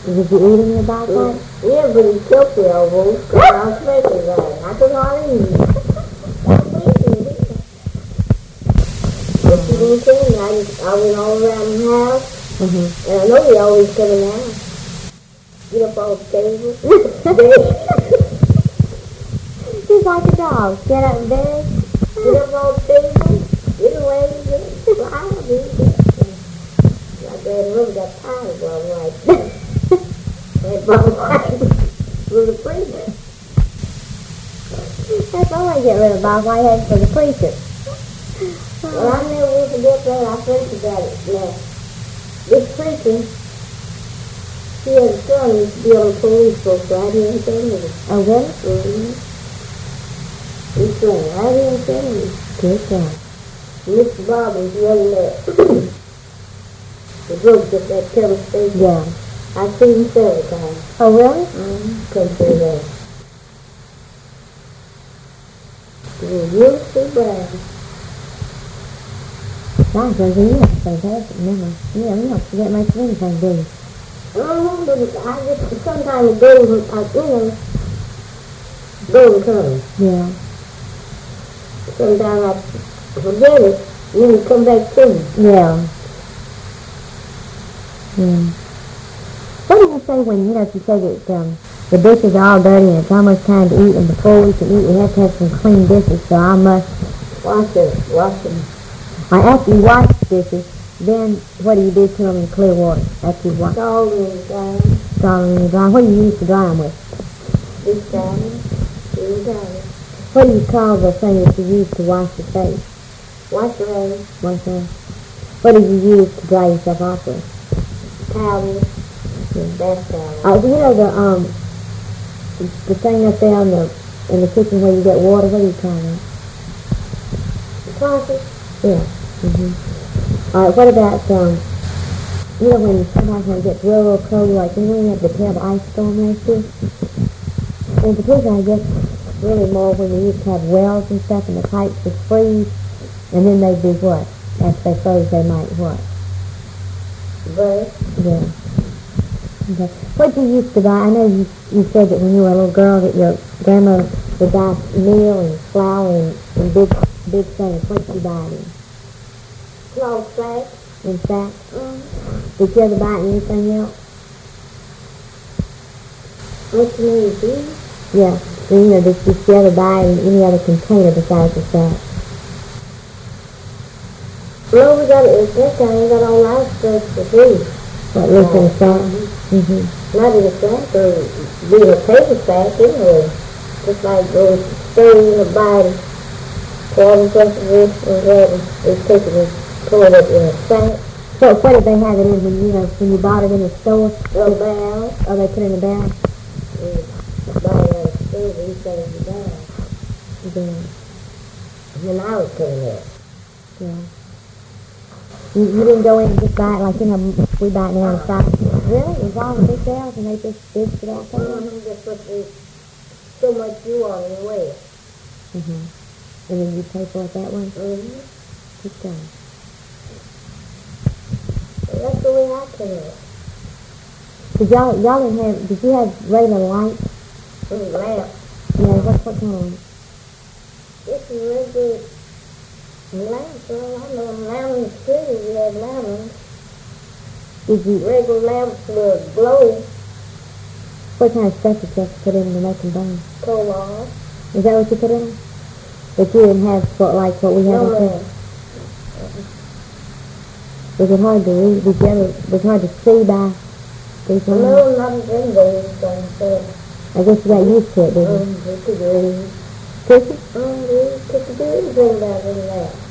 Did you eat any about that? Yeah, but he took the elbows because I was making that. I could hardly eat. That's easy. But she didn't tell me. I went all around the house. Mm-hmm. And I know he always coming out. Get up on the table. He's like a dog. Get up in bed. Get up on the table. Get away. Fly. My dad really got tired of Bob White. And Bob White was a preacher. That's all I get rid of Bob Whitehead for the preacher. Well, I never will forget that. I think about it now. This preacher, he had a son who used to be on the police force right here in St. Louis. Oh, really? Mm-hmm. He sang right here in St. Louis. Good job. Mr. Bob was running the drugs at that Kelly station. Yeah. I've seen him several times. Oh, really? Mm-hmm. Come through there. He was really too bad. Sounds like you have fantastic memory. Yeah, you don't forget much of anything, do you? But I just sometimes go, go and come. Yeah. Sometimes I forget it, and then it come back to me. Yeah. Yeah. What do you say when, you say that the dishes are all dirty and it's almost time to eat, and before we can eat we have to have some clean dishes, so I must Wash them. after you wash the dishes, then what do you do to them in clear water after you wash? Scald them down. Scald them and dry. What do you use to dry them with? This time, this time. What do you call the thing that you use to wash your face? Wash rag, Wash your What do you use to dry yourself off with? towel, bath towel. You know the thing up there in the kitchen where you get water, what do you call that? The closet. Yeah. Mm-hmm. All right, what about, when sometimes when it gets real cold, like when we had the terrible ice storm last year, in particular, I guess, really more when we used to have wells and stuff and the pipes would freeze, and then they'd do what? After they froze, they might what? But Yeah. Okay. What did you used to buy? I know you said that when you were a little girl that your grandma would buy meal and flour and big things. What did you buy in? cloth sacks. In sacks? Did you ever buy anything else? What you mean, see? Yeah. Did you ever buy any other container besides the sack? Well, we got it. That time we got all our stuff for free. What, lives in a sack? Mm-hmm. Not in a sack, or be in a paper sack anyway. Just like those stove in a body. Pouring something this and that, and they take it and pour it up in a sack. So what did they have it in when you bought it in the store? A barrel. Oh, they put it in a barrel? Buy it at a store, we sell it in a barrel. Yeah. And I was putting it. Yeah. You didn't go in and just buy it like, we buy it now in stock. Really? It was all in big barrels and they just dished it out for you? Just put so much you on and weigh it. Mm-hmm. And then you pay for it that way? Mm-hmm. Good job. That's the way I put it. Did you have regular lights? Lamp. Yeah, what kind of light? This is regular lamp, girl. I know lamp in the city, we had lamps. Did you, Regular lamps with glow, what kind of stuff did you have to put in to make them burn? coal off. Is that what you put in? But you didn't have what we have No up there? lamp. Was it hard to read? Was it hard to see by these lines? No, not in those things, but I guess you got used to it, didn't you? we could read. Could you? We could do anything about any of that.